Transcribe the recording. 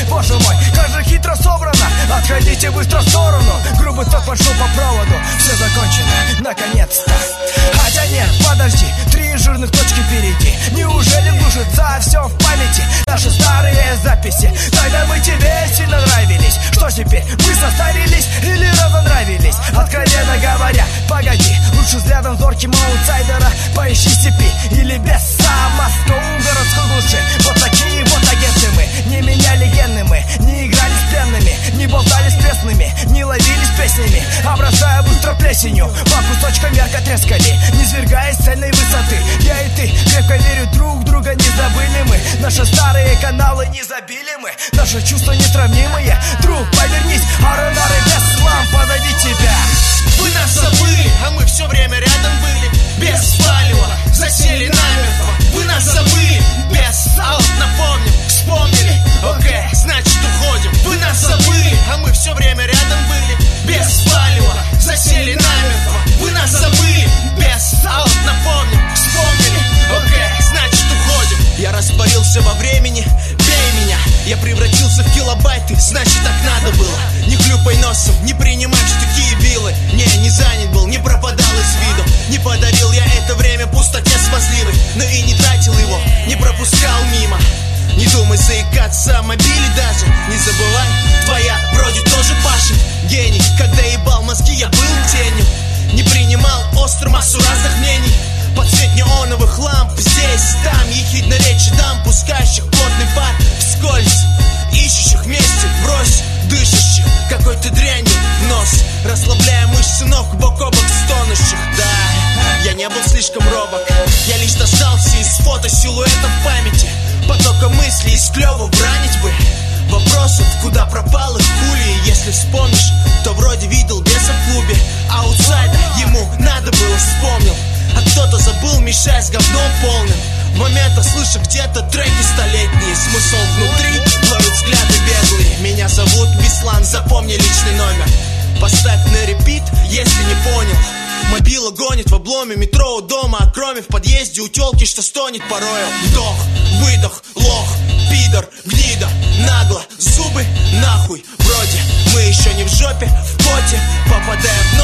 Боже мой, как же хитро собрано. Отходите быстро в сторону. Грубый ток пошел по проводу. Все закончено, наконец-то. Хотя нет, подожди, 3 жирных точки впереди. Неужели глушится все в памяти? Наши старые записи. Тогда мы тебе сильно нравились. Что теперь, мы состарились или разонравились? Откровенно говоря, погоди, лучше взглядом зорким аутсайдера поищи степи или леса Москву городской глуши. Вот такие вот агенты мы. Не меняли гены мы, не играли с пленными, не болтали с пресными, не ловились песнями, обрастая быстро плесенью. По кусочкам ярко трескали, не свергаясь с цельной высоты. Я и ты крепко верю, друг друга не забыли мы. Наши старые каналы не забили мы. Наши чувства несравнимые. Друг, повернись, аронары без слам позади тебя. Вы нас забыли, а мы все время рядом были. Без палева, засели намертво. Вы нас забыли, без, а вот напомним, вспомнили. Окей, значит уходим. Вы нас забыли, а мы все время рядом были. Без палева, засели намертво. Вы нас забыли, без, а вот напомним, вспомнили. Окей, значит уходим. Я растворился во времени, бей меня. Я превратился в килобайты, значит так надо было. Не хлюпай носом, не принимай штуки и вилы. Не занят был, не пропадал из виду. Не подарил я это время пустоте смазливой, но и не тратил его, не пропускал мимо. Не думай заикаться о мобиле даже. Не забывай, твоя вроде тоже пашет. Гений, когда ебал мозги, я был тенью. Не принимал острую массу разных мнений. Под свет неоновых ламп здесь, там ехидно речи дам, пускающих плотный пар вскользь, ищущих вместе, брось, дышащих какой-то дрянью в нос, расслабляя мышцы ног бок о бок стонущих. Да, я не был слишком робок, я лишь достался из фото силуэтов памяти, потока мыслей из клёва бранить бы. Вопросов, куда пропал их хули. Если вспомнишь, то вроде видел беса в клубе. Аутсайда ему надо было, вспомнил. А кто-то забыл, мешаясь говном полным. В моментах слышу где-то треки столетние. Смысл внутри, ловят взгляды беглые. Меня зовут Беслан, запомни личный номер. Поставь на репит, если не понял. Мобила гонит в обломе метро у дома, а кроме в подъезде у тёлки, что стонет порою. Вдох, выдох, лох, пидор, гнида, нагло, зубы нахуй. Вроде мы еще не в жопе, в поте, попадая в ночь.